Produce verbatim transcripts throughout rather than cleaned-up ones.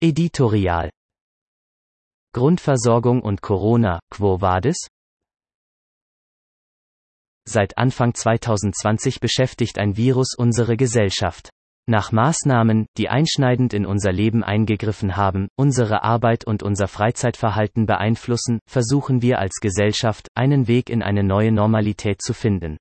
Editorial. Grundversorgung und Corona, quo vadis? Seit Anfang zweitausendzwanzig beschäftigt ein Virus unsere Gesellschaft. Nach Maßnahmen, die einschneidend in unser Leben eingegriffen haben, unsere Arbeit und unser Freizeitverhalten beeinflussen, versuchen wir als Gesellschaft, einen Weg in eine neue Normalität zu finden.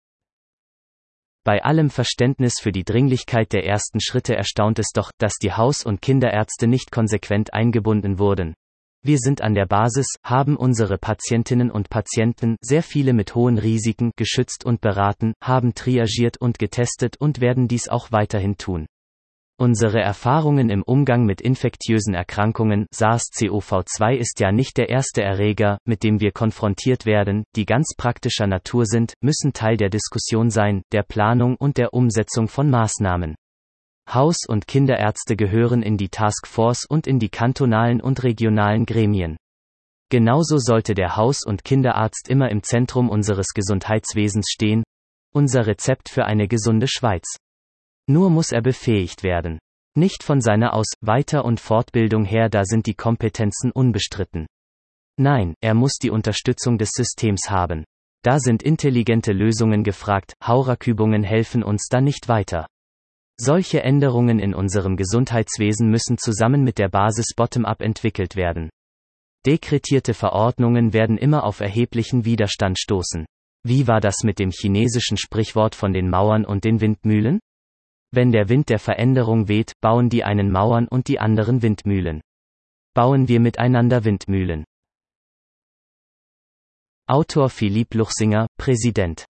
Bei allem Verständnis für die Dringlichkeit der ersten Schritte erstaunt es doch, dass die Haus- und Kinderärzte nicht konsequent eingebunden wurden. Wir sind an der Basis, haben unsere Patientinnen und Patienten, sehr viele mit hohen Risiken, geschützt und beraten, haben triagiert und getestet und werden dies auch weiterhin tun. Unsere Erfahrungen im Umgang mit infektiösen Erkrankungen, SARS-C o V zwei ist ja nicht der erste Erreger, mit dem wir konfrontiert werden, die ganz praktischer Natur sind, müssen Teil der Diskussion sein, der Planung und der Umsetzung von Maßnahmen. Haus- und Kinderärzte gehören in die Taskforce und in die kantonalen und regionalen Gremien. Genauso sollte der Haus- und Kinderarzt immer im Zentrum unseres Gesundheitswesens stehen, unser Rezept für eine gesunde Schweiz. Nur muss er befähigt werden. Nicht von seiner Aus-, Weiter- und Fortbildung her, da sind die Kompetenzen unbestritten. Nein, er muss die Unterstützung des Systems haben. Da sind intelligente Lösungen gefragt, Hauruck-Übungen helfen uns da nicht weiter. Solche Änderungen in unserem Gesundheitswesen müssen zusammen mit der Basis bottom-up entwickelt werden. Dekretierte Verordnungen werden immer auf erheblichen Widerstand stoßen. Wie war das mit dem chinesischen Sprichwort von den Mauern und den Windmühlen? Wenn der Wind der Veränderung weht, bauen die einen Mauern und die anderen Windmühlen. Bauen wir miteinander Windmühlen. Autor Philippe Luchsinger, Präsident.